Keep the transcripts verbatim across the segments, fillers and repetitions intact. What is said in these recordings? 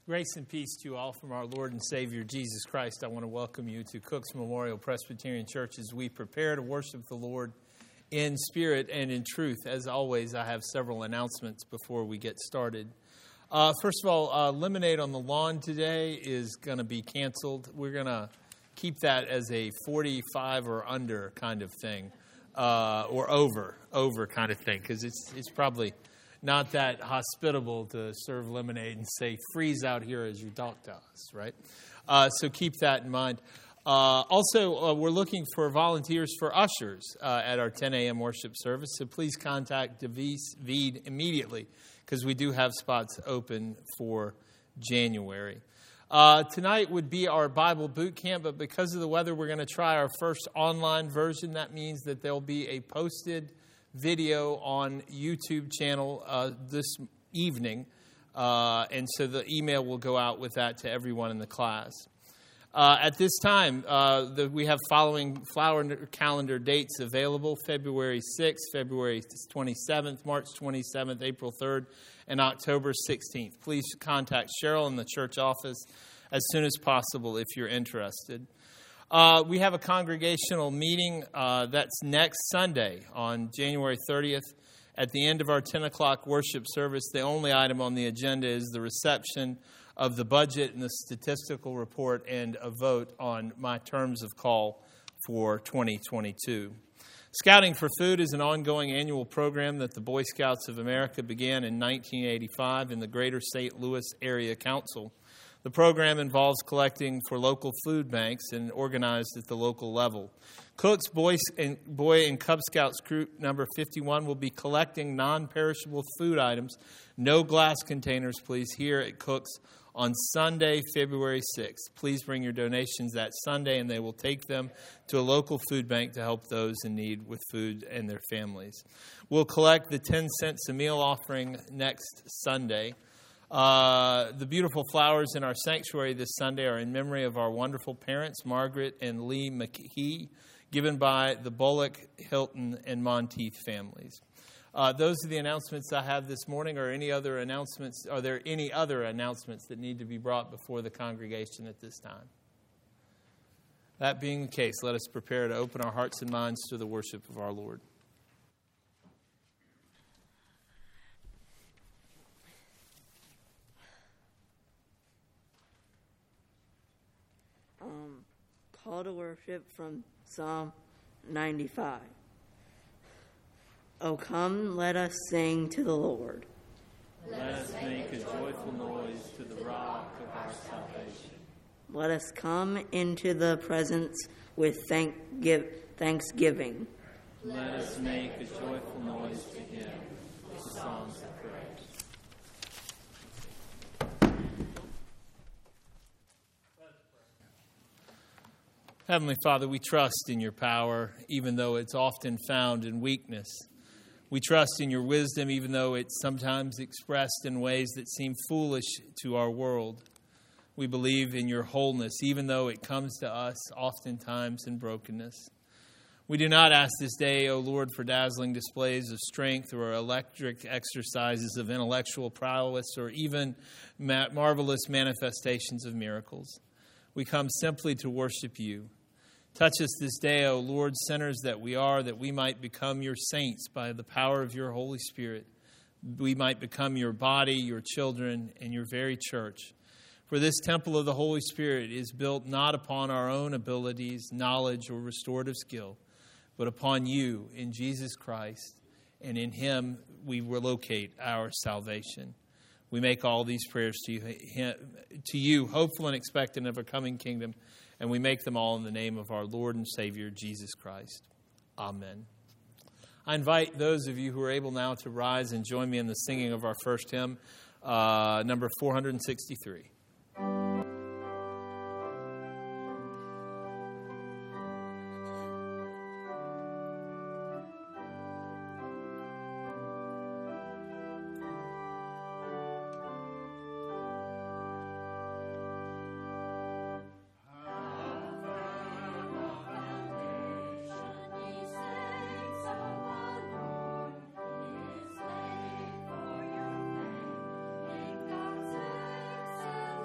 Grace and peace to you all from our Lord and Savior, Jesus Christ. I want to welcome you to Cook's Memorial Presbyterian Church as we prepare to worship the Lord in spirit and in truth. As always, I have several announcements before we get started. Uh, first of all, uh, Lemonade on the Lawn today is going to be canceled. We're going to keep that as a forty-five or under kind of thing, uh, or over, over kind of thing, because it's it's probably not that hospitable to serve lemonade and say, freeze out here as you talk to us, right? Uh, so keep that in mind. Uh, also, uh, we're looking for volunteers for ushers uh, at our ten a.m. worship service, so please contact Devis Veed immediately, because we do have spots open for January. Uh, tonight would be our Bible boot camp, but because of the weather, we're going to try our first online version. That means that there'll be a posted video on YouTube channel uh, this evening, uh, and so the email will go out with that to everyone in the class. Uh, at this time, uh, the, we have following flower calendar dates available: February sixth, February twenty-seventh, March twenty-seventh, April third, and October sixteenth. Please contact Cheryl in the church office as soon as possible if you're interested. Uh, we have a congregational meeting uh, that's next Sunday on January thirtieth. At the end of our ten o'clock worship service, the only item on the agenda is the reception of the budget and the statistical report and a vote on my terms of call for twenty twenty-two. Scouting for Food is an ongoing annual program that the Boy Scouts of America began in nineteen eighty-five in the Greater Saint Louis Area Council. The program involves collecting for local food banks and organized at the local level. Cook's Boy and, Boy and Cub Scouts Group number fifty-one will be collecting non-perishable food items, no glass containers, please, here at Cook's on Sunday, February sixth. Please bring your donations that Sunday, and they will take them to a local food bank to help those in need with food and their families. We'll collect the ten cents a meal offering next Sunday. Uh, the beautiful flowers in our sanctuary this Sunday are in memory of our wonderful parents, Margaret and Lee McKee, given by the Bullock, Hilton, and Monteith families. Uh, those are the announcements I have this morning. Are any other announcements? Are there any other announcements that need to be brought before the congregation at this time? That being the case, let us prepare to open our hearts and minds to the worship of our Lord. Um, call to worship from Psalm ninety-five. Oh, come, let us sing to the Lord. Let us make a joyful noise to the rock of our salvation. Let us come into the presence with thank give, thanksgiving. Let us make a joyful noise to him with songs of praise. Heavenly Father, we trust in your power, even though it's often found in weakness. We trust in your wisdom, even though it's sometimes expressed in ways that seem foolish to our world. We believe in your wholeness, even though it comes to us oftentimes in brokenness. We do not ask this day, O Lord, for dazzling displays of strength or electric exercises of intellectual prowess or even ma- marvelous manifestations of miracles. We come simply to worship you. Touch us this day, O Lord, sinners that we are, that we might become your saints by the power of your Holy Spirit. We might become your body, your children, and your very church. For this temple of the Holy Spirit is built not upon our own abilities, knowledge, or restorative skill, but upon you in Jesus Christ, and in him we will locate our salvation. We make all these prayers to you, to you, hopeful and expectant of a coming kingdom, and we make them all in the name of our Lord and Savior, Jesus Christ. Amen. I invite those of you who are able now to rise and join me in the singing of our first hymn, uh, number four hundred sixty-three. For your faith, in God's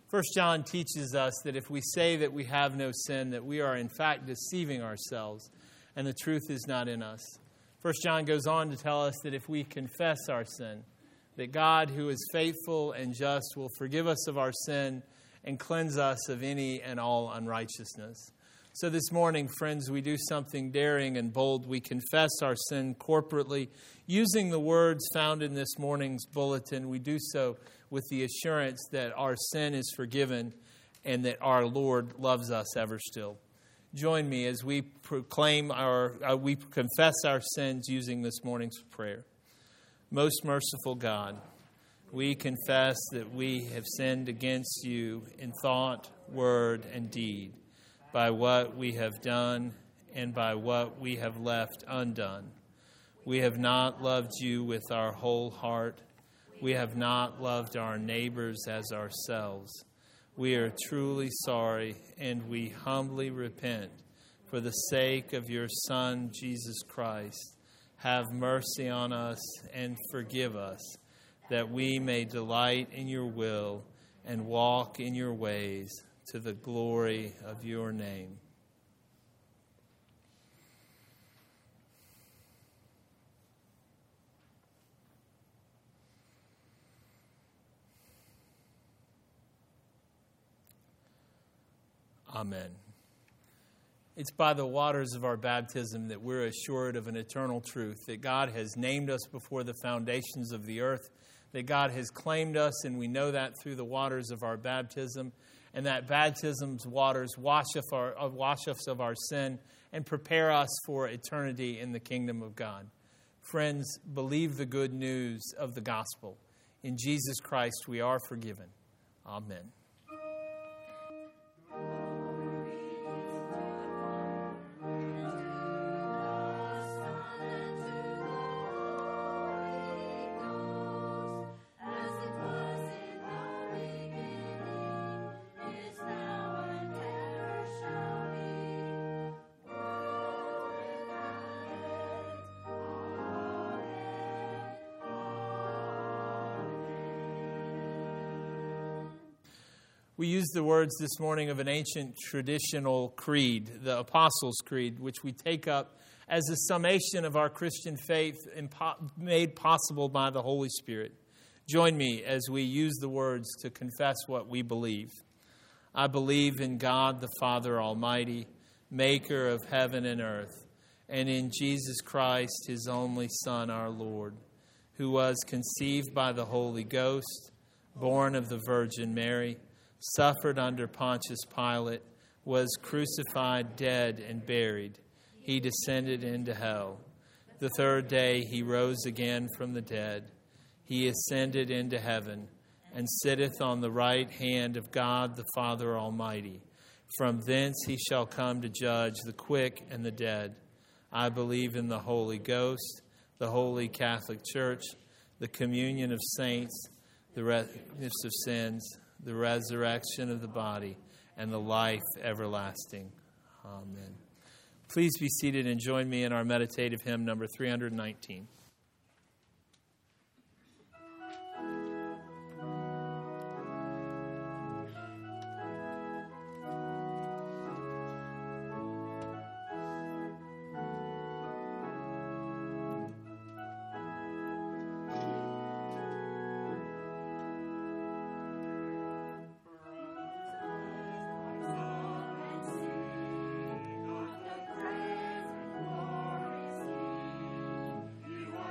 First John teaches us that if we say that we have no sin, that we are in fact deceiving ourselves, and the truth is not in us. First John goes on to tell us that if we confess our sin, that God, who is faithful and just, will forgive us of our sin and cleanse us of any and all unrighteousness. So this morning, friends, we do something daring and bold. We confess our sin corporately. Using the words found in this morning's bulletin, we do so with the assurance that our sin is forgiven and that our Lord loves us ever still. Join me as we proclaim our, uh, we confess our sins using this morning's prayer. Most merciful God, we confess that we have sinned against you in thought, word, and deed, by what we have done and by what we have left undone. We have not loved you with our whole heart. We have not loved our neighbors as ourselves. We are truly sorry, and we humbly repent. For the sake of your Son, Jesus Christ, have mercy on us and forgive us, that we may delight in your will and walk in your ways to the glory of your name. Amen. It's by the waters of our baptism that we're assured of an eternal truth, that God has named us before the foundations of the earth, that God has claimed us, and we know that through the waters of our baptism, and that baptism's waters wash us, our, wash us of our sin and prepare us for eternity in the kingdom of God. Friends, believe the good news of the gospel. In Jesus Christ we are forgiven. Amen. We use the words this morning of an ancient traditional creed, the Apostles' Creed, which we take up as a summation of our Christian faith made possible by the Holy Spirit. Join me as we use the words to confess what we believe. I believe in God the Father Almighty, maker of heaven and earth, and in Jesus Christ, his only Son, our Lord, who was conceived by the Holy Ghost, born of the Virgin Mary, suffered under Pontius Pilate, was crucified, dead, and buried. He descended into hell. The third day he rose again from the dead. He ascended into heaven and sitteth on the right hand of God the Father Almighty. From thence he shall come to judge the quick and the dead. I believe in the Holy Ghost, the Holy Catholic Church, the communion of saints, the forgiveness of sins, the resurrection of the body, and the life everlasting. Amen. Please be seated and join me in our meditative hymn number three hundred nineteen. You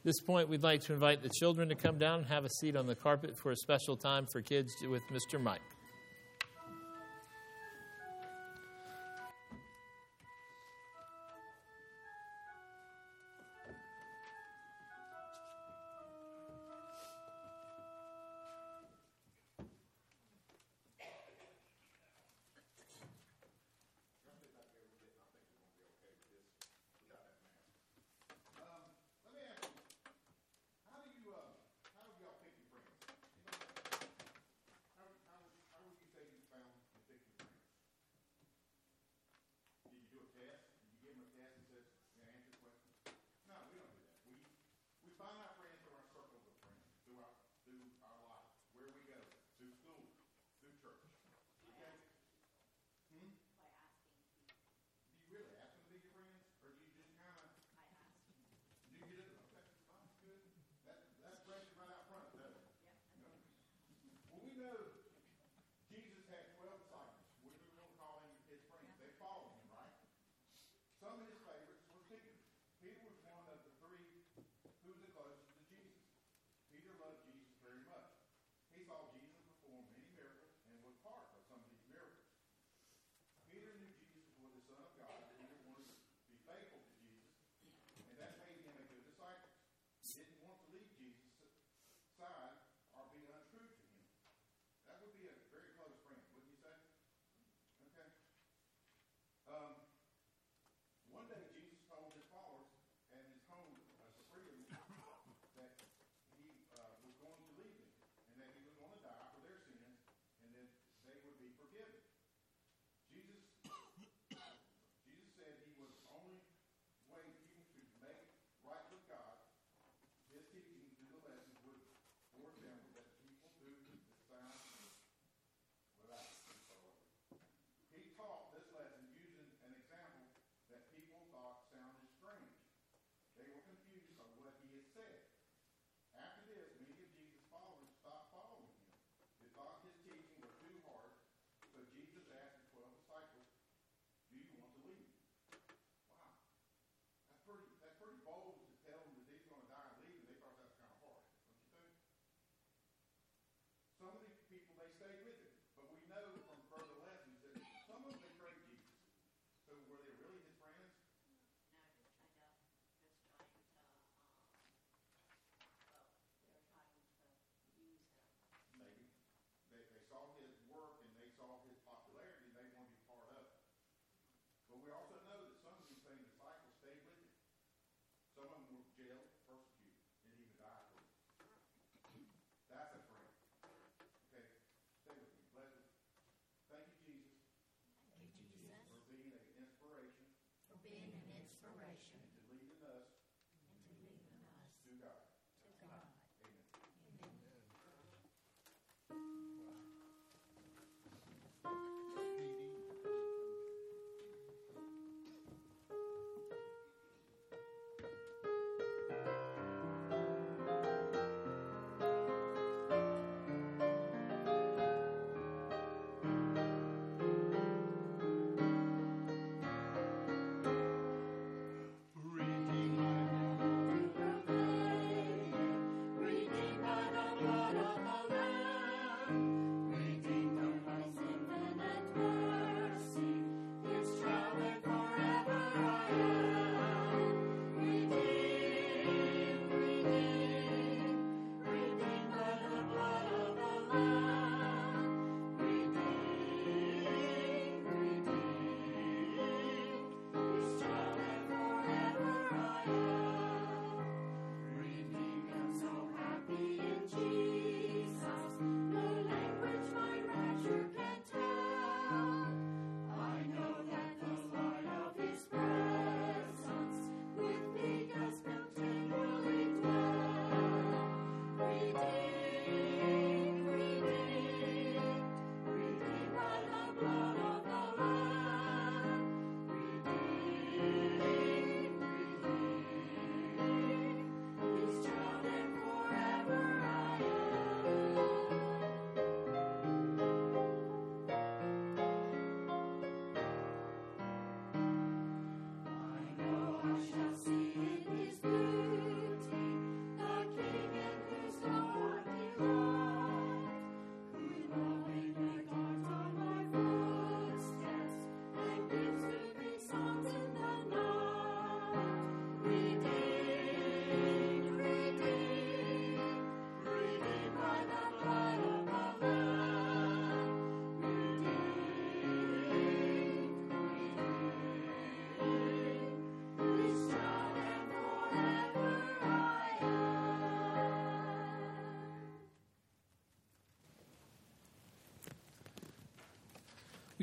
this point, we'd like to invite the children to come down and have a seat on the carpet for a special time for kids with Mister Mike. So Jesus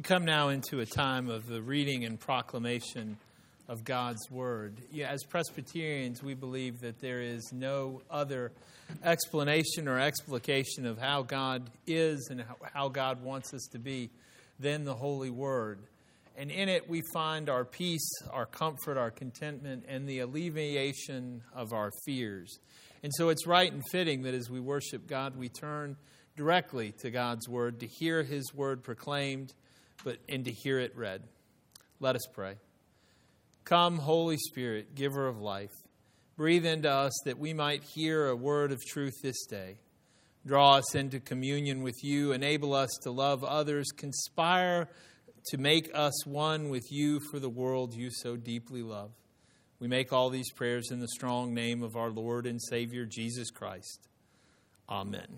come now into a time of the reading and proclamation of God's Word. Yeah, as Presbyterians, we believe that there is no other explanation or explication of how God is and how God wants us to be than the Holy Word. And in it we find our peace, our comfort, our contentment, and the alleviation of our fears. And so it's right and fitting that as we worship God, we turn directly to God's Word to hear His Word proclaimed, but and to hear it read. Let us pray. Come, Holy Spirit, giver of life, breathe into us that we might hear a word of truth this day. Draw us into communion with you, enable us to love others, conspire to make us one with you for the world you so deeply love. We make all these prayers in the strong name of our Lord and Savior, Jesus Christ. Amen.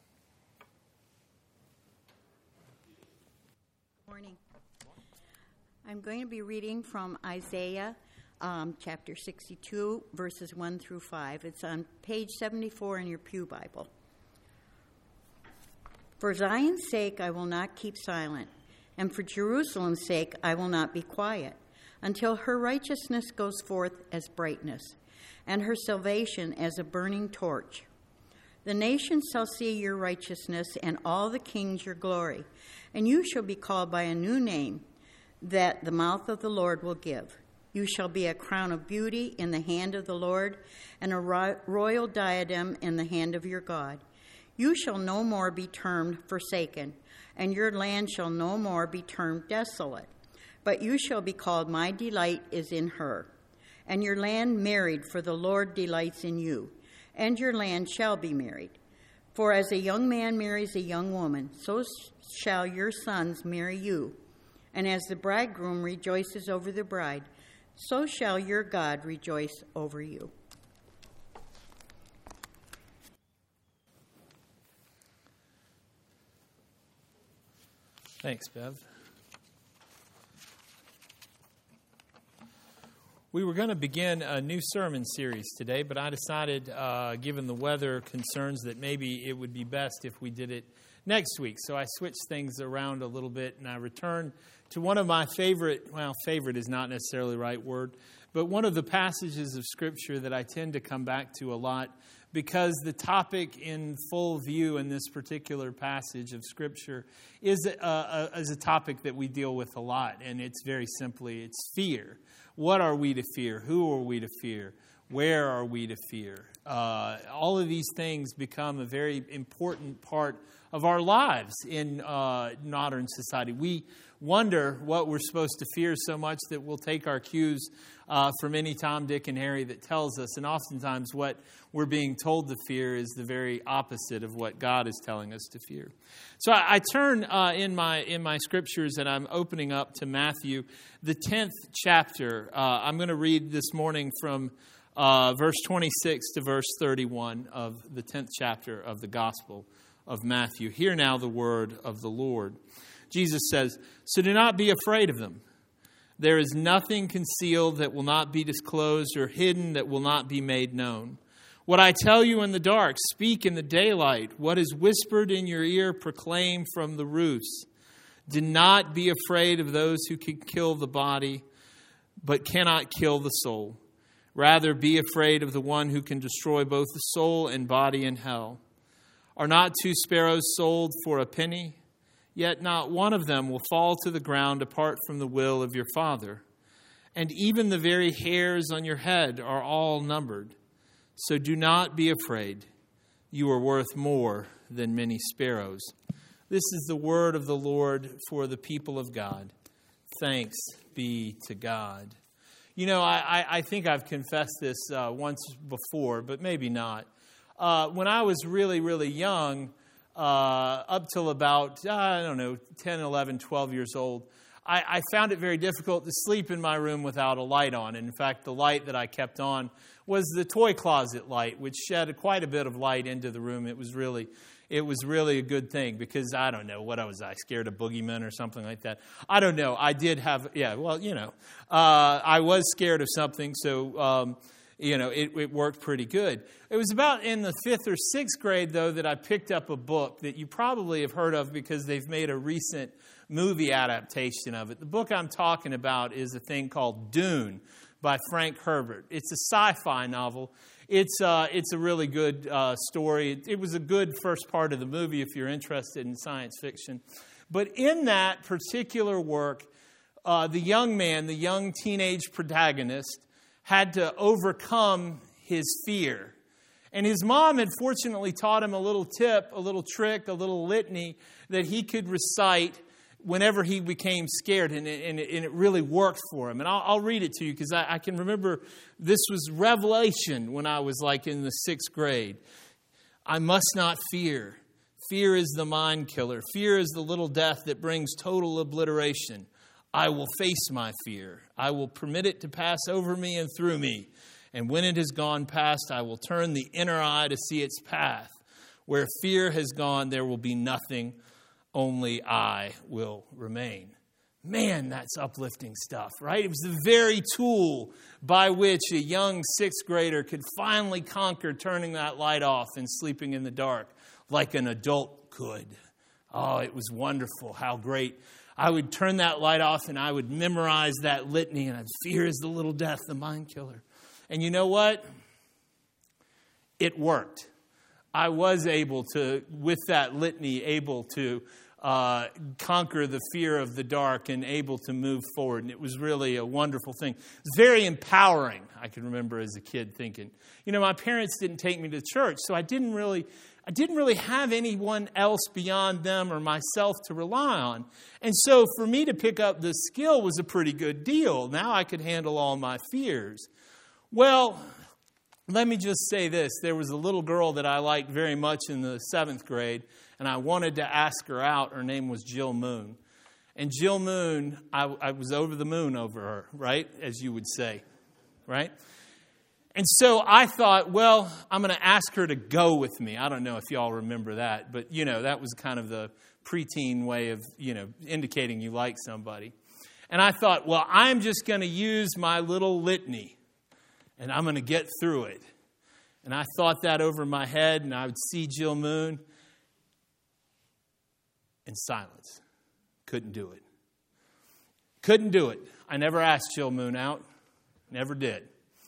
Morning. I'm going to be reading from Isaiah um, chapter sixty-two, verses one through five. It's on page seventy-four in your Pew Bible. For Zion's sake I will not keep silent, and for Jerusalem's sake I will not be quiet, until her righteousness goes forth as brightness, and her salvation as a burning torch. The nations shall see your righteousness, and all the kings your glory. And you shall be called by a new name that the mouth of the Lord will give. You shall be a crown of beauty in the hand of the Lord, and a royal diadem in the hand of your God. You shall no more be termed forsaken, and your land shall no more be termed desolate. But you shall be called, my delight is in her. And your land married, for the Lord delights in you. And your land shall be married. For as a young man marries a young woman, so shall your sons marry you. And as the bridegroom rejoices over the bride, so shall your God rejoice over you. Thanks, Bev. We were going to begin a new sermon series today, but I decided, uh, given the weather concerns, that maybe it would be best if we did it next week. So I switched things around a little bit, and I returned to one of my favorite, well, favorite is not necessarily the right word, but one of the passages of Scripture that I tend to come back to a lot, because the topic in full view in this particular passage of Scripture is a, a, is a topic that we deal with a lot, and it's very simply, it's fear. What are we to fear? Who are we to fear? Where are we to fear? Uh, all of these things become a very important part of our lives in uh, modern society. We wonder what we're supposed to fear so much that we'll take our cues uh, from any Tom, Dick, and Harry that tells us. And oftentimes what we're being told to fear is the very opposite of what God is telling us to fear. So I, I turn uh, in my in my scriptures, and I'm opening up to Matthew, the tenth chapter. Uh, I'm going to read this morning from uh, verse twenty-six to verse thirty-one of the tenth chapter of the Gospel of Matthew. Hear now the word of the Lord. Jesus says, "So do not be afraid of them. There is nothing concealed that will not be disclosed, or hidden that will not be made known. What I tell you in the dark, speak in the daylight. What is whispered in your ear, proclaim from the roofs. Do not be afraid of those who can kill the body, but cannot kill the soul. Rather, be afraid of the one who can destroy both the soul and body in hell. Are not two sparrows sold for a penny? Yet not one of them will fall to the ground apart from the will of your Father. And even the very hairs on your head are all numbered. So do not be afraid. You are worth more than many sparrows." This is the word of the Lord for the people of God. Thanks be to God. You know, I, I think I've confessed this uh, once before, but maybe not. Uh, when I was really, really young, uh, up till about, uh, I don't know, ten, eleven, twelve years old, I, I found it very difficult to sleep in my room without a light on. And in fact, the light that I kept on was the toy closet light, which shed quite a bit of light into the room. It was really, it was really a good thing because, I don't know, what I was I, scared of boogeymen or something like that? I don't know. I did have, yeah, well, you know, uh, I was scared of something, so, um, you know, it, it worked pretty good. It was about in the fifth or sixth grade, though, that I picked up a book that you probably have heard of because they've made a recent movie adaptation of it. The book I'm talking about is a thing called Dune by Frank Herbert. It's a sci-fi novel. It's uh, it's a really good uh, story. It, it was a good first part of the movie if you're interested in science fiction. But in that particular work, uh, the young man, the young teenage protagonist, had to overcome his fear. And his mom had fortunately taught him a little tip, a little trick, a little litany that he could recite whenever he became scared, and it, and it, and it really worked for him. And I'll, I'll read it to you because I, I can remember this was revelation when I was like in the sixth grade. I must not fear. Fear is the mind killer. Fear is the little death that brings total obliteration. I will face my fear. I will permit it to pass over me and through me. And when it has gone past, I will turn the inner eye to see its path. Where fear has gone, there will be nothing. Only I will remain. Man, that's uplifting stuff, right? It was the very tool by which a young sixth grader could finally conquer turning that light off and sleeping in the dark like an adult could. Oh, it was wonderful. How great. I would turn that light off and I would memorize that litany, and I'd fear is the little death, the mind killer. And you know what? It worked. I was able to, with that litany, able to uh, conquer the fear of the dark and able to move forward. And it was really a wonderful thing. It was very empowering, I can remember as a kid thinking. You know, my parents didn't take me to church, so I didn't really... I didn't really have anyone else beyond them or myself to rely on. And so for me to pick up this skill was a pretty good deal. Now I could handle all my fears. Well, let me just say this. There was a little girl that I liked very much in the seventh grade, and I wanted to ask her out. Her name was Jill Moon. And Jill Moon, I, I was over the moon over her, right? As you would say, right? And so I thought, well, I'm going to ask her to go with me. I don't know if y'all remember that, but, you know, that was kind of the preteen way of, you know, indicating you like somebody. And I thought, well, I'm just going to use my little litany, and I'm going to get through it. And I thought that over my head, and I would see Jill Moon in silence. Couldn't do it. Couldn't do it. I never asked Jill Moon out. Never did.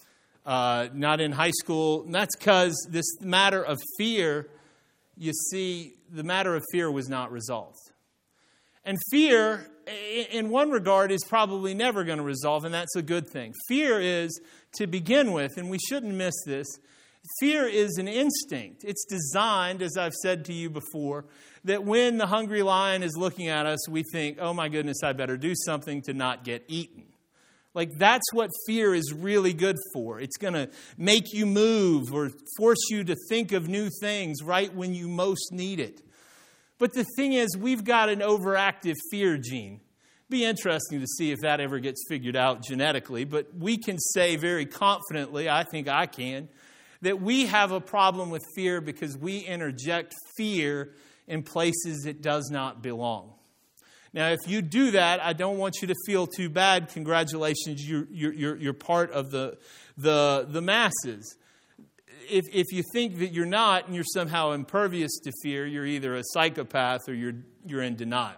Uh, not in high school. And that's because this matter of fear, you see, the matter of fear was not resolved. And fear, in one regard, is probably never going to resolve, and that's a good thing. Fear is, to begin with, and we shouldn't miss this, fear is an instinct. It's designed, as I've said to you before, that when the hungry lion is looking at us, we think, oh my goodness, I better do something to not get eaten. Like, that's what fear is really good for. It's going to make you move or force you to think of new things right when you most need it. But the thing is, we've got an overactive fear gene. It'd be interesting to see if that ever gets figured out genetically. But we can say very confidently, I think I can, that we have a problem with fear because we interject fear in places it does not belong. Now, if you do that, I don't want you to feel too bad. Congratulations, you're, you're, you're part of the, the, the masses. If, if you think that you're not and you're somehow impervious to fear, you're either a psychopath or you're, you're in denial.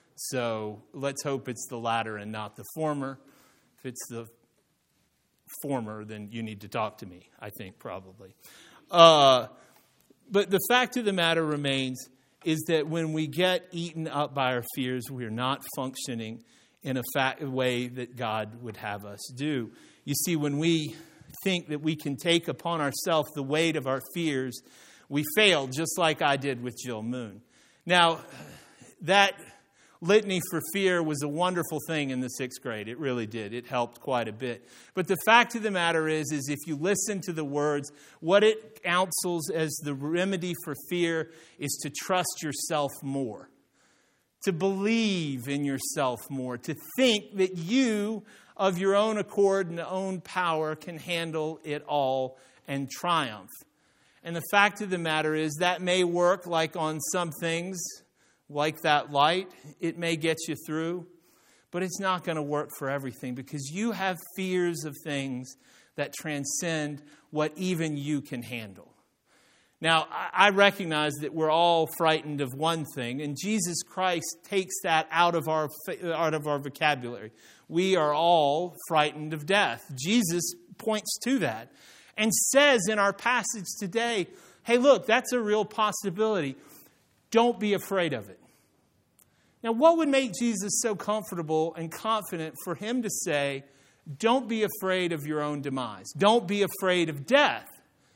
So let's hope it's the latter and not the former. If it's the former, then you need to talk to me, I think, probably. Uh, but the fact of the matter remains is that when we get eaten up by our fears, we are not functioning in a fa- way that God would have us do. You see, when we think that we can take upon ourselves the weight of our fears, we fail, just like I did with Jill Moon. Now, that litany for fear was a wonderful thing in the sixth grade. It really did. It helped quite a bit. But the fact of the matter is, is if you listen to the words, what it counsels as the remedy for fear is to trust yourself more, to believe in yourself more, to think that you, of your own accord and own power, can handle it all and triumph. And the fact of the matter is that may work like on some things, like that light, it may get you through, but it's not going to work for everything because you have fears of things that transcend what even you can handle. Now, I recognize that we're all frightened of one thing, and Jesus Christ takes that out of our out of our vocabulary. We are all frightened of death. Jesus points to that and says in our passage today, hey, look, that's a real possibility. Don't be afraid of it. Now, what would make Jesus so comfortable and confident for him to say, don't be afraid of your own demise. Don't be afraid of death.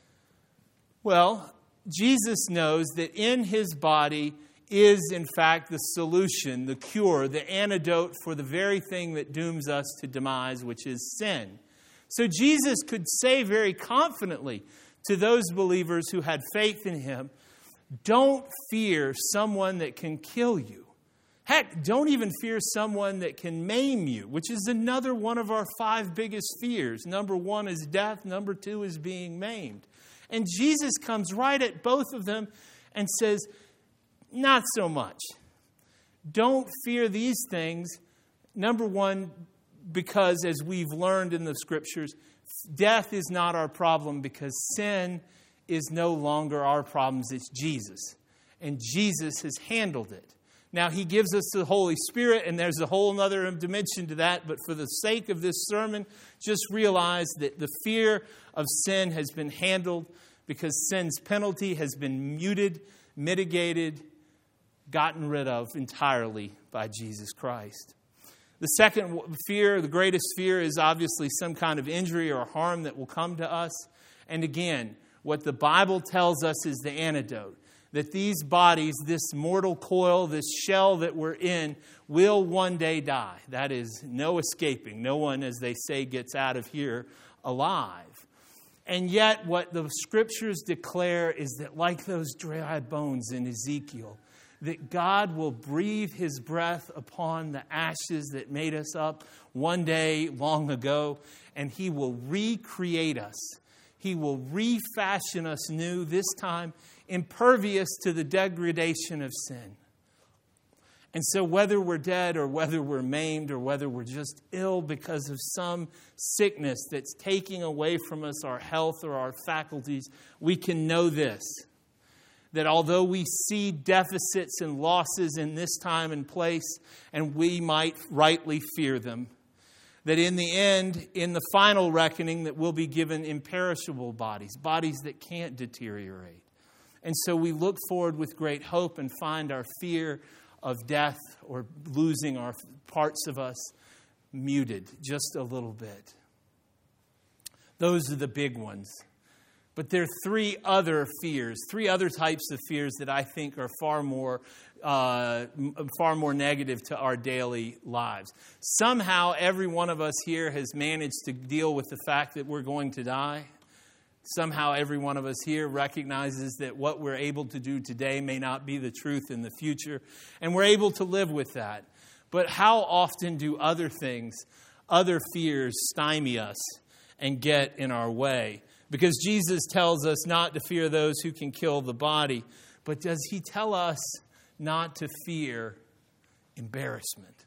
Well, Jesus knows that in his body is, in fact, the solution, the cure, the antidote for the very thing that dooms us to demise, which is sin. So Jesus could say very confidently to those believers who had faith in him, don't fear someone that can kill you. Heck, don't even fear someone that can maim you, which is another one of our five biggest fears. Number one is death. Number two is being maimed. And Jesus comes right at both of them and says, not so much. Don't fear these things. Number one, because as we've learned in the scriptures, death is not our problem because sin is no longer our problems. It's Jesus. And Jesus has handled it. Now, he gives us the Holy Spirit, and there's a whole other dimension to that. But for the sake of this sermon, just realize that the fear of sin has been handled because sin's penalty has been muted, mitigated, gotten rid of entirely by Jesus Christ. The second fear, the greatest fear, is obviously some kind of injury or harm that will come to us. And again, what the Bible tells us is the antidote. That these bodies, this mortal coil, this shell that we're in, will one day die. That is no escaping. No one, as they say, gets out of here alive. And yet what the scriptures declare is that like those dry bones in Ezekiel, that God will breathe his breath upon the ashes that made us up one day long ago, and he will recreate us. He will refashion us new, this time impervious to the degradation of sin. And so whether we're dead or whether we're maimed or whether we're just ill because of some sickness that's taking away from us our health or our faculties, we can know this, that although we see deficits and losses in this time and place, and we might rightly fear them, that in the end, in the final reckoning, that we'll be given imperishable bodies, bodies that can't deteriorate. And so we look forward with great hope and find our fear of death or losing our parts of us muted just a little bit. Those are the big ones. But there are three other fears, three other types of fears that I think are far more, uh, far more negative to our daily lives. Somehow every one of us here has managed to deal with the fact that we're going to die. Somehow every one of us here recognizes that what we're able to do today may not be the truth in the future, and we're able to live with that. But how often do other things, other fears stymie us and get in our way? Because Jesus tells us not to fear those who can kill the body, but does he tell us not to fear embarrassment?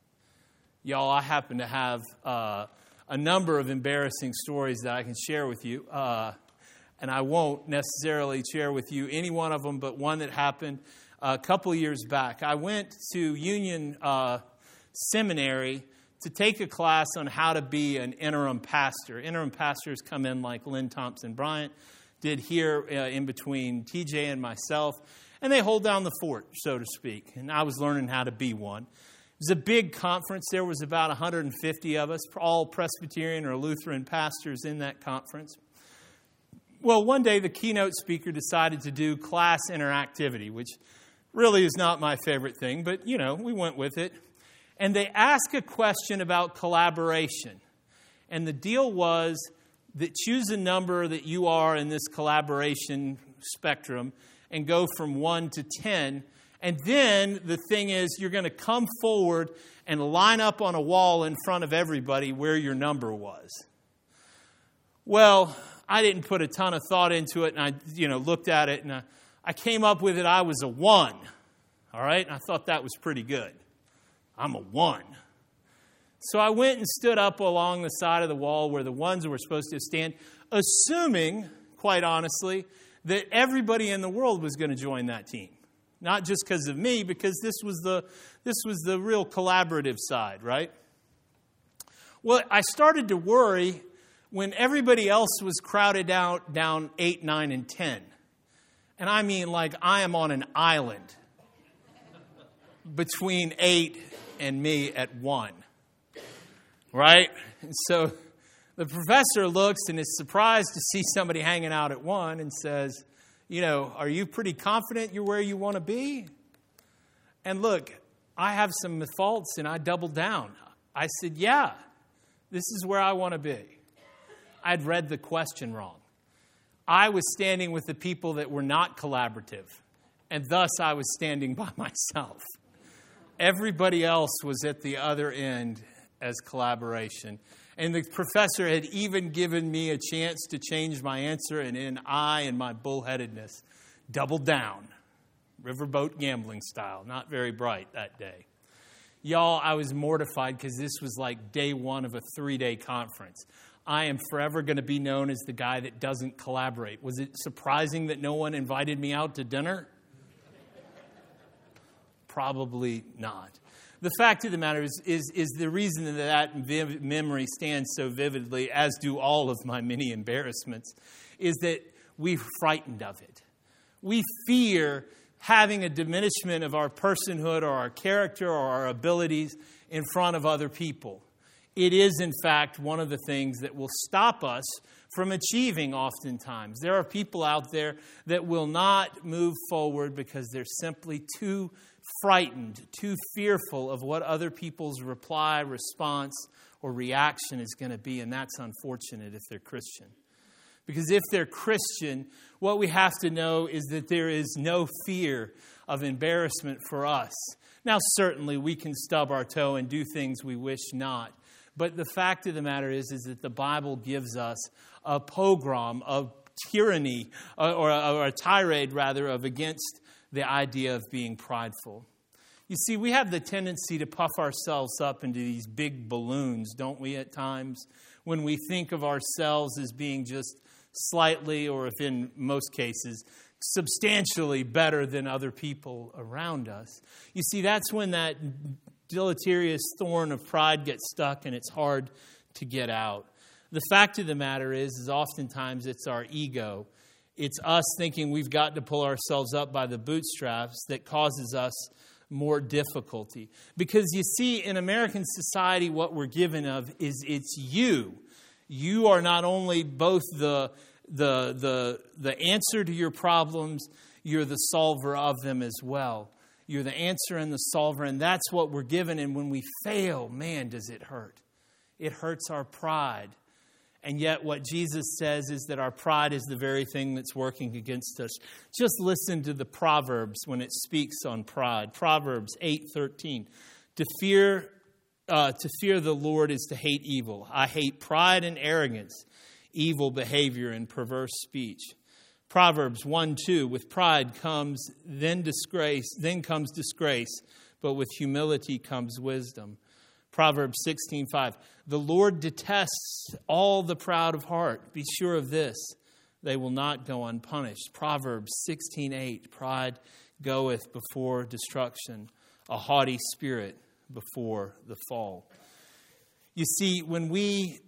Y'all, I happen to have Uh, a number of embarrassing stories that I can share with you. Uh, and I won't necessarily share with you any one of them, but one that happened a couple years back. I went to Union uh, Seminary to take a class on how to be an interim pastor. Interim pastors come in like Lynn Thompson Bryant did here uh, in between T J and myself, and they hold down the fort, so to speak. And I was learning how to be one. It was a big conference. There was about one hundred fifty of us, all Presbyterian or Lutheran pastors in that conference. Well, one day the keynote speaker decided to do class interactivity, which really is not my favorite thing, but, you know, we went with it. And they asked a question about collaboration. And the deal was that choose a number that you are in this collaboration spectrum and go from one to ten. And then the thing is, you're going to come forward and line up on a wall in front of everybody where your number was. Well, I didn't put a ton of thought into it, and I, you know, looked at it, and I, I came up with it. I was a one, all right? And I thought that was pretty good. I'm a one. So I went and stood up along the side of the wall where the ones were supposed to stand, assuming, quite honestly, that everybody in the world was going to join that team. Not just because of me, because this was the this was the real collaborative side, right? Well, I started to worry when everybody else was crowded out down eight, nine, and ten. And I mean like I am on an island between eight and me at one. Right? And so the professor looks and is surprised to see somebody hanging out at one and says, you know, are you pretty confident you're where you want to be? And look, I have some faults and I doubled down. I said, yeah, this is where I want to be. I'd read the question wrong. I was standing with the people that were not collaborative, and thus I was standing by myself. Everybody else was at the other end as collaboration. And the professor had even given me a chance to change my answer, and then I, in my bullheadedness, doubled down. Riverboat gambling style. Not very bright that day. Y'all, I was mortified because this was like day one of a three-day conference. I am forever going to be known as the guy that doesn't collaborate. Was it surprising that no one invited me out to dinner? Probably not. The fact of the matter is, is, is the reason that that viv- memory stands so vividly, as do all of my many embarrassments, is that we're frightened of it. We fear having a diminishment of our personhood or our character or our abilities in front of other people. It is, in fact, one of the things that will stop us from achieving oftentimes. There are people out there that will not move forward because they're simply too frightened, too fearful of what other people's reply, response, or reaction is going to be, and that's unfortunate if they're Christian. Because if they're Christian, what we have to know is that there is no fear of embarrassment for us. Now, certainly we can stub our toe and do things we wish not. But the fact of the matter is, is that the Bible gives us a pogrom of tyranny, or, or, or a tirade, rather, of against the idea of being prideful. You see, we have the tendency to puff ourselves up into these big balloons, don't we, at times, when we think of ourselves as being just slightly, or if in most cases, substantially better than other people around us. You see, that's when that deleterious thorn of pride gets stuck and it's hard to get out. The fact of the matter is, is oftentimes it's our ego. It's us thinking we've got to pull ourselves up by the bootstraps that causes us more difficulty. Because you see, in American society, what we're given of is it's you. You are not only both the, the, the, the answer to your problems, you're the solver of them as well. You're the answer and the solver, and that's what we're given. And when we fail, man, does it hurt. It hurts our pride. And yet what Jesus says is that our pride is the very thing that's working against us. Just listen to the Proverbs when it speaks on pride. Proverbs eight thirteen. To fear, uh, to fear the Lord is to hate evil. I hate pride and arrogance, evil behavior and perverse speech. Proverbs one two, with pride comes then disgrace, then comes disgrace, but with humility comes wisdom. Proverbs sixteen five, the Lord detests all the proud of heart. Be sure of this, they will not go unpunished. Proverbs sixteen eight, pride goeth before destruction, a haughty spirit before the fall. You see, when we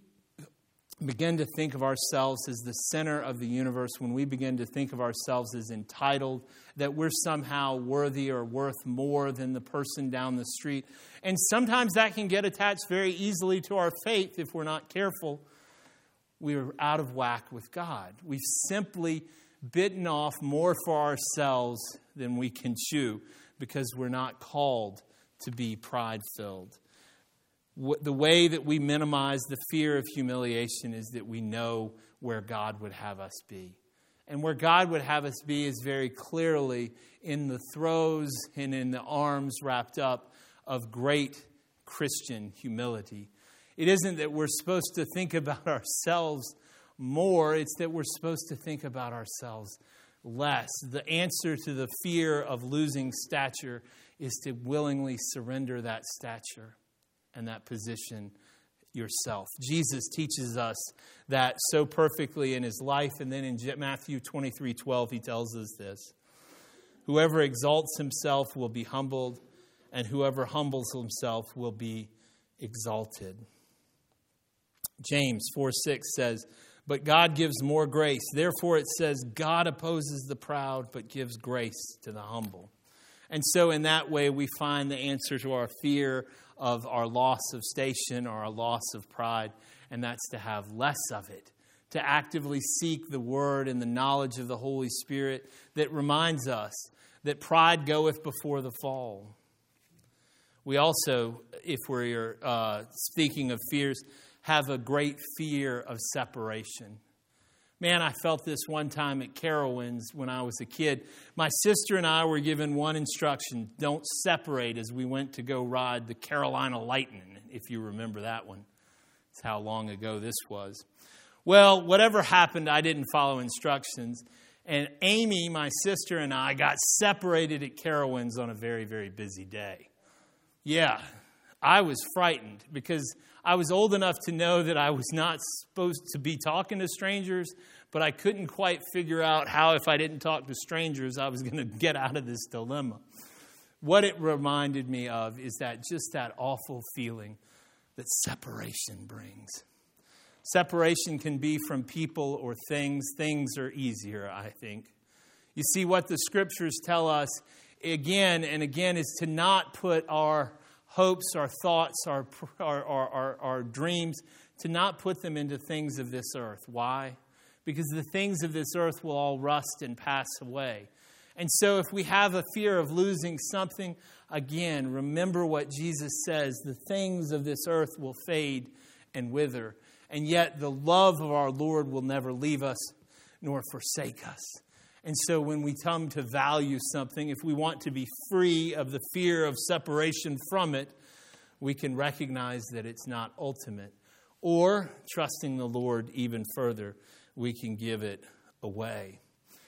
begin to think of ourselves as the center of the universe, when we begin to think of ourselves as entitled, that we're somehow worthy or worth more than the person down the street. And sometimes that can get attached very easily to our faith if we're not careful. We're out of whack with God. We've simply bitten off more for ourselves than we can chew because we're not called to be pride-filled. The way that we minimize the fear of humiliation is that we know where God would have us be. And where God would have us be is very clearly in the throes and in the arms wrapped up of great Christian humility. It isn't that we're supposed to think about ourselves more, it's that we're supposed to think about ourselves less. The answer to the fear of losing stature is to willingly surrender that stature and that position yourself. Jesus teaches us that so perfectly in his life. And then in Matthew twenty-three twelve, he tells us this: whoever exalts himself will be humbled, and whoever humbles himself will be exalted. James four six says, but God gives more grace. Therefore it says, God opposes the proud, but gives grace to the humble. And so in that way, we find the answer to our fear of our loss of station or our loss of pride, and that's to have less of it, to actively seek the word and the knowledge of the Holy Spirit that reminds us that pride goeth before the fall. We also, if we're uh, speaking of fears, have a great fear of separation. Man, I felt this one time at Carowinds when I was a kid. My sister and I were given one instruction: don't separate as we went to go ride the Carolina Lightning, if you remember that one. That's how long ago this was. Well, whatever happened, I didn't follow instructions. And Amy, my sister, and I got separated at Carowinds on a very, very busy day. Yeah, I was frightened because I was old enough to know that I was not supposed to be talking to strangers, but I couldn't quite figure out how, if I didn't talk to strangers, I was going to get out of this dilemma. What it reminded me of is that just that awful feeling that separation brings. Separation can be from people or things. Things are easier, I think. You see, what the Scriptures tell us again and again is to not put our hopes, our thoughts, our, our, our, our dreams, to not put them into things of this earth. Why? Because the things of this earth will all rust and pass away. And so if we have a fear of losing something, again, remember what Jesus says: the things of this earth will fade and wither. And yet the love of our Lord will never leave us nor forsake us. And so when we come to value something, if we want to be free of the fear of separation from it, we can recognize that it's not ultimate. Or, trusting the Lord even further, we can give it away.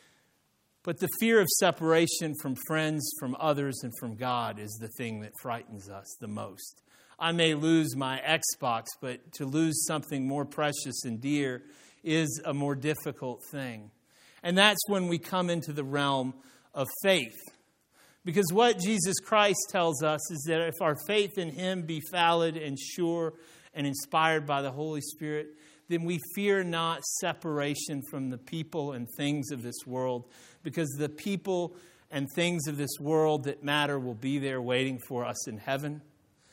But the fear of separation from friends, from others, and from God is the thing that frightens us the most. I may lose my Xbox, but to lose something more precious and dear is a more difficult thing. And that's when we come into the realm of faith. Because what Jesus Christ tells us is that if our faith in Him be valid and sure and inspired by the Holy Spirit, then we fear not separation from the people and things of this world. Because the people and things of this world that matter will be there waiting for us in heaven.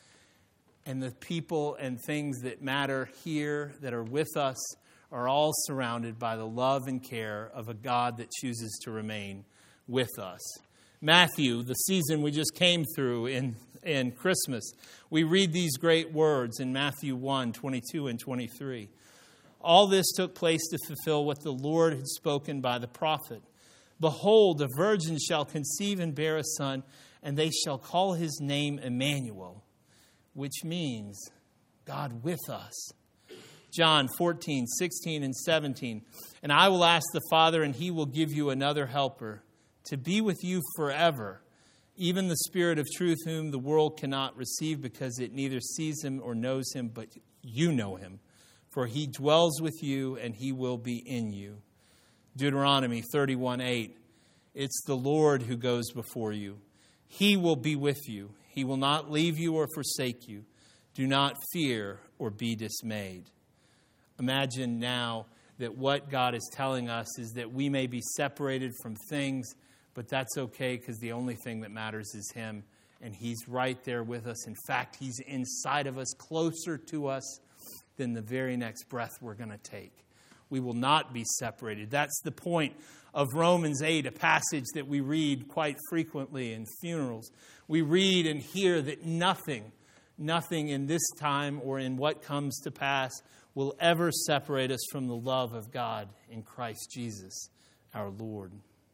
And the people and things that matter here that are with us are all surrounded by the love and care of a God that chooses to remain with us. Matthew, the season we just came through in, in Christmas, we read these great words in Matthew one, twenty-two and twenty-three. All this took place to fulfill what the Lord had spoken by the prophet. Behold, a virgin shall conceive and bear a son, and they shall call his name Emmanuel, which means God with us. John fourteen, sixteen, and seventeen. And I will ask the Father, and He will give you another helper to be with you forever, even the Spirit of truth, whom the world cannot receive because it neither sees Him or knows Him, but you know Him. For He dwells with you, and He will be in you. Deuteronomy thirty-one, eight. It's the Lord who goes before you. He will be with you. He will not leave you or forsake you. Do not fear or be dismayed. Imagine now that what God is telling us is that we may be separated from things, but that's okay because the only thing that matters is Him. And He's right there with us. In fact, He's inside of us, closer to us than the very next breath we're going to take. We will not be separated. That's the point of Romans eight, a passage that we read quite frequently in funerals. We read and hear that nothing, nothing in this time or in what comes to pass will ever separate us from the love of God in Christ Jesus, our Lord.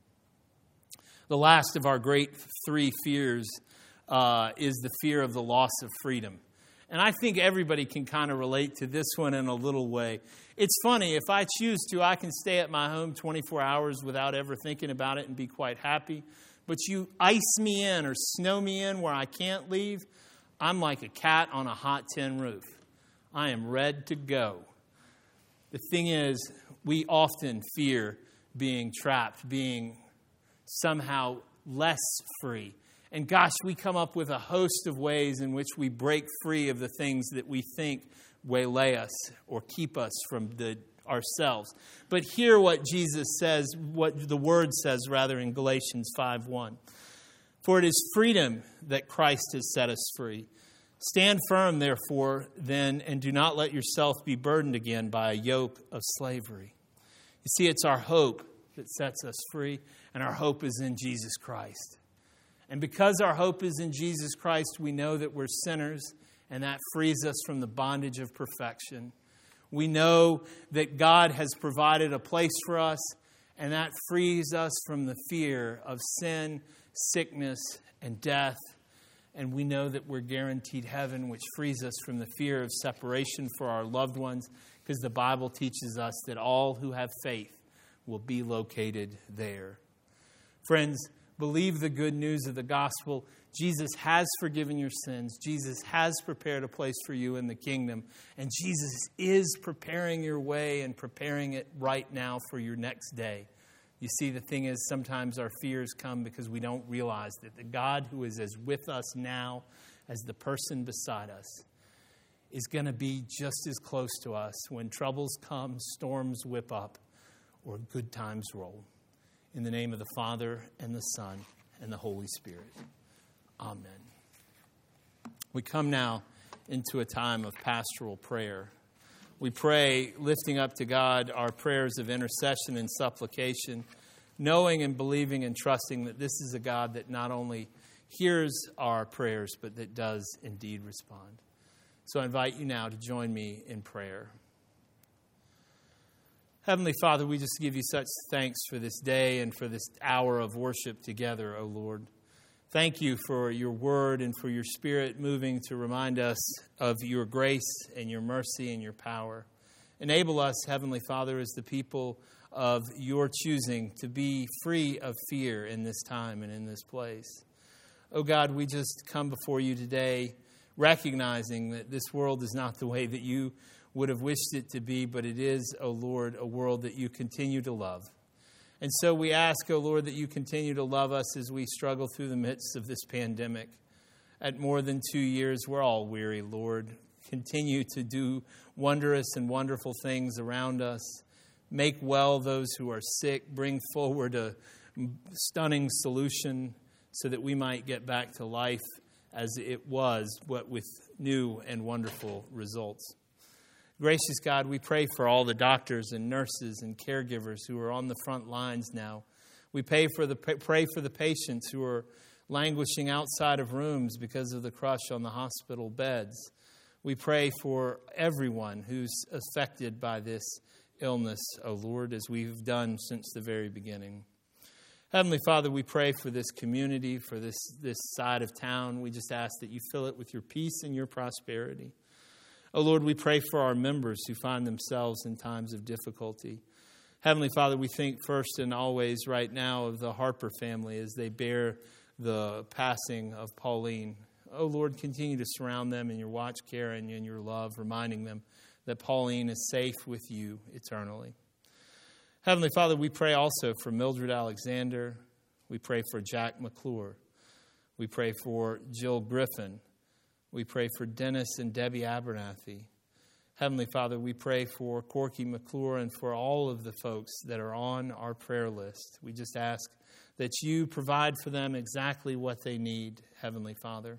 The last of our great three fears uh, is the fear of the loss of freedom. And I think everybody can kind of relate to this one in a little way. It's funny, if I choose to, I can stay at my home twenty-four hours without ever thinking about it and be quite happy. But you ice me in or snow me in where I can't leave, I'm like a cat on a hot tin roof. I am ready to go. The thing is, we often fear being trapped, being somehow less free. And gosh, we come up with a host of ways in which we break free of the things that we think waylay us or keep us from the ourselves. But hear what Jesus says, what the Word says rather in Galatians five one. For it is freedom that Christ has set us free. Stand firm, therefore, then, and do not let yourself be burdened again by a yoke of slavery. You see, it's our hope that sets us free, and our hope is in Jesus Christ. And because our hope is in Jesus Christ, we know that we're sinners, and that frees us from the bondage of perfection. We know that God has provided a place for us, and that frees us from the fear of sin, sickness, and death. And we know that we're guaranteed heaven, which frees us from the fear of separation for our loved ones, because the Bible teaches us that all who have faith will be located there. Friends, believe the good news of the gospel. Jesus has forgiven your sins. Jesus has prepared a place for you in the kingdom. And Jesus is preparing your way and preparing it right now for your next day. You see, the thing is, sometimes our fears come because we don't realize that the God who is as with us now as the person beside us is going to be just as close to us when troubles come, storms whip up, or good times roll. In the name of the Father, and the Son, and the Holy Spirit. Amen. We come now into a time of pastoral prayer. We pray, lifting up to God our prayers of intercession and supplication, knowing and believing and trusting that this is a God that not only hears our prayers, but that does indeed respond. So I invite you now to join me in prayer. Heavenly Father, we just give you such thanks for this day and for this hour of worship together, O Lord. Thank you for your word and for your Spirit moving to remind us of your grace and your mercy and your power. Enable us, Heavenly Father, as the people of your choosing, to be free of fear in this time and in this place. Oh God, we just come before you today recognizing that this world is not the way that you would have wished it to be, but it is, O Lord, a world that you continue to love. And so we ask, O Lord, that you continue to love us as we struggle through the midst of this pandemic. At more than two years, we're all weary, Lord. Continue to do wondrous and wonderful things around us. Make well those who are sick. Bring forward a stunning solution so that we might get back to life as it was, but with new and wonderful results. Gracious God, we pray for all the doctors and nurses and caregivers who are on the front lines now. We pray for the pray for the patients who are languishing outside of rooms because of the crush on the hospital beds. We pray for everyone who's affected by this illness, O Lord, as we've done since the very beginning. Heavenly Father, we pray for this community, for this, this side of town. We just ask that you fill it with your peace and your prosperity. Oh Lord, we pray for our members who find themselves in times of difficulty. Heavenly Father, we think first and always right now of the Harper family as they bear the passing of Pauline. Oh Lord, continue to surround them in your watch care and in your love, reminding them that Pauline is safe with you eternally. Heavenly Father, we pray also for Mildred Alexander. We pray for Jack McClure. We pray for Jill Griffin. We pray for Dennis and Debbie Abernathy. Heavenly Father, we pray for Corky McClure and for all of the folks that are on our prayer list. We just ask that you provide for them exactly what they need, Heavenly Father.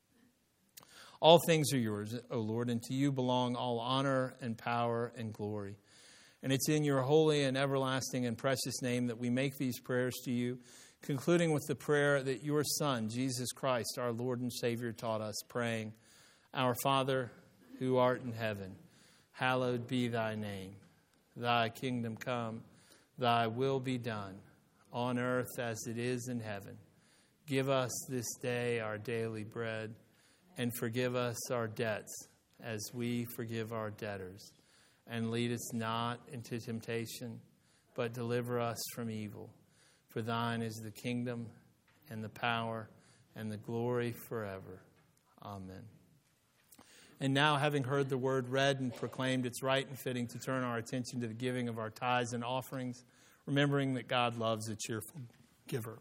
All things are yours, O Lord, and to you belong all honor and power and glory. And it's in your holy and everlasting and precious name that we make these prayers to you, concluding with the prayer that your Son, Jesus Christ, our Lord and Savior, taught us, praying, Our Father, who art in heaven, hallowed be thy name. Thy kingdom come, thy will be done, on earth as it is in heaven. Give us this day our daily bread, and forgive us our debts, as we forgive our debtors. And lead us not into temptation, but deliver us from evil. For thine is the kingdom and the power and the glory forever. Amen. And now, having heard the word read and proclaimed, it's right and fitting to turn our attention to the giving of our tithes and offerings, remembering that God loves a cheerful giver.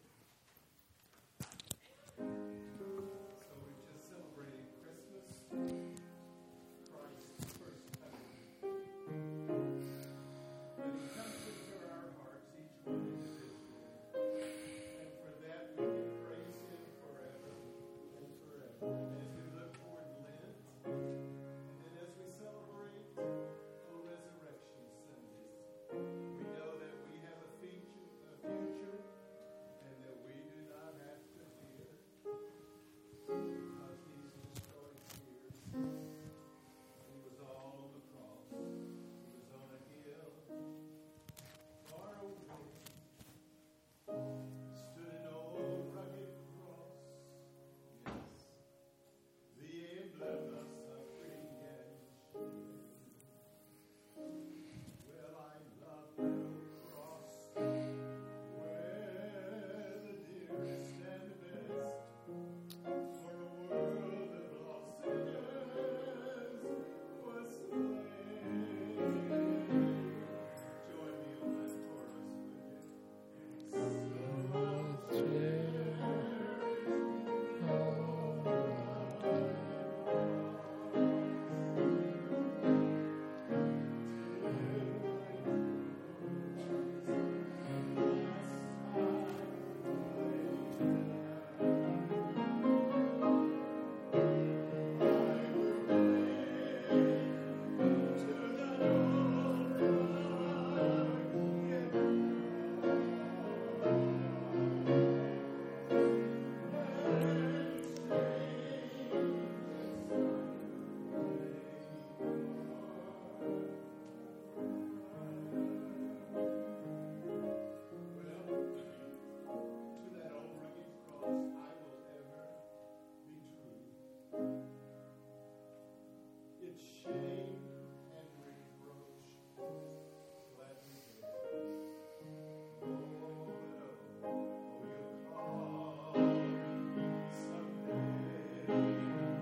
So we've just celebrated Christmas, Christ's first coming. But he comes into our hearts, each one individually. And for that, we can praise him forever and forever. And as we look toward Lent, and then as we celebrate the Resurrection Sundays, we know that we have a future, a future, and that we do not have to fear, because he's destroyed fear. He was all on the cross. He was on a hill, far away. Stood an old rugged cross. Yes, the emblem of suffering and shame. Well, I love that old cross, where the dearest and the best for a world of lost sinners was slain. Join me on that chorus, would you? To that old rugged cross I will ever be true. Its shame and reproach gladly bear. Oh, oh, you'll call me someday.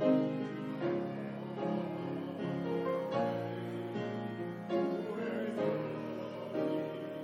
Where is glory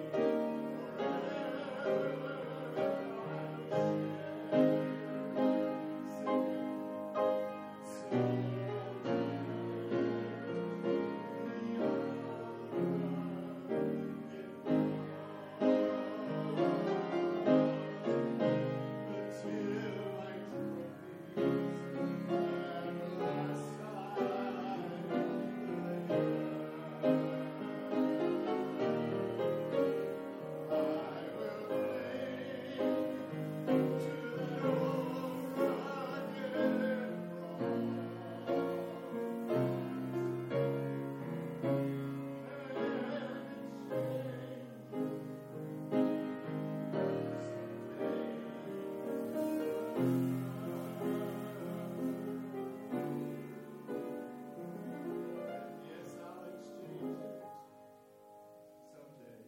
Yes, I'll exchange it someday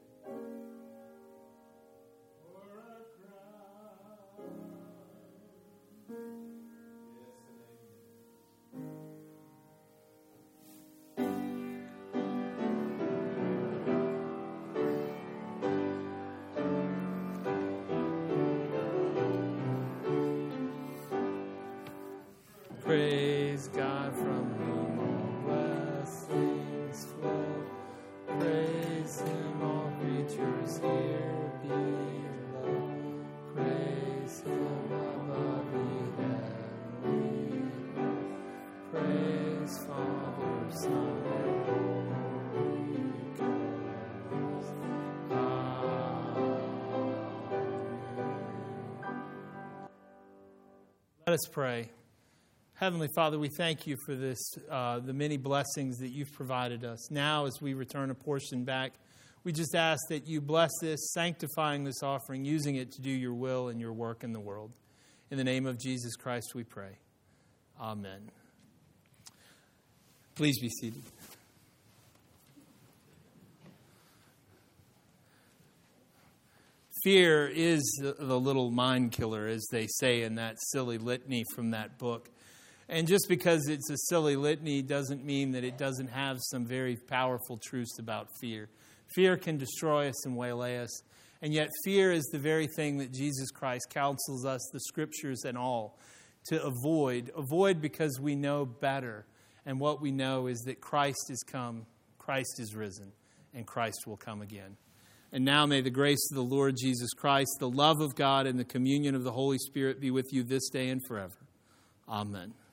for a crown. Yes and amen. Praise God from whom all blessings flow. Praise him, all creatures here below. Praise him above the heavenly host. Praise Father, Son, and Holy Ghost. Amen. Let us pray. Heavenly Father, we thank you for this, uh, the many blessings that you've provided us. Now, as we return a portion back, we just ask that you bless this, sanctifying this offering, using it to do your will and your work in the world. In the name of Jesus Christ, we pray. Amen. Please be seated. Fear is the little mind killer, as they say in that silly litany from that book. And just because it's a silly litany doesn't mean that it doesn't have some very powerful truths about fear. Fear can destroy us and waylay us. And yet fear is the very thing that Jesus Christ counsels us, the Scriptures and all, to avoid. Avoid because we know better. And what we know is that Christ is come, Christ is risen, and Christ will come again. And now may the grace of the Lord Jesus Christ, the love of God, and the communion of the Holy Spirit be with you this day and forever. Amen.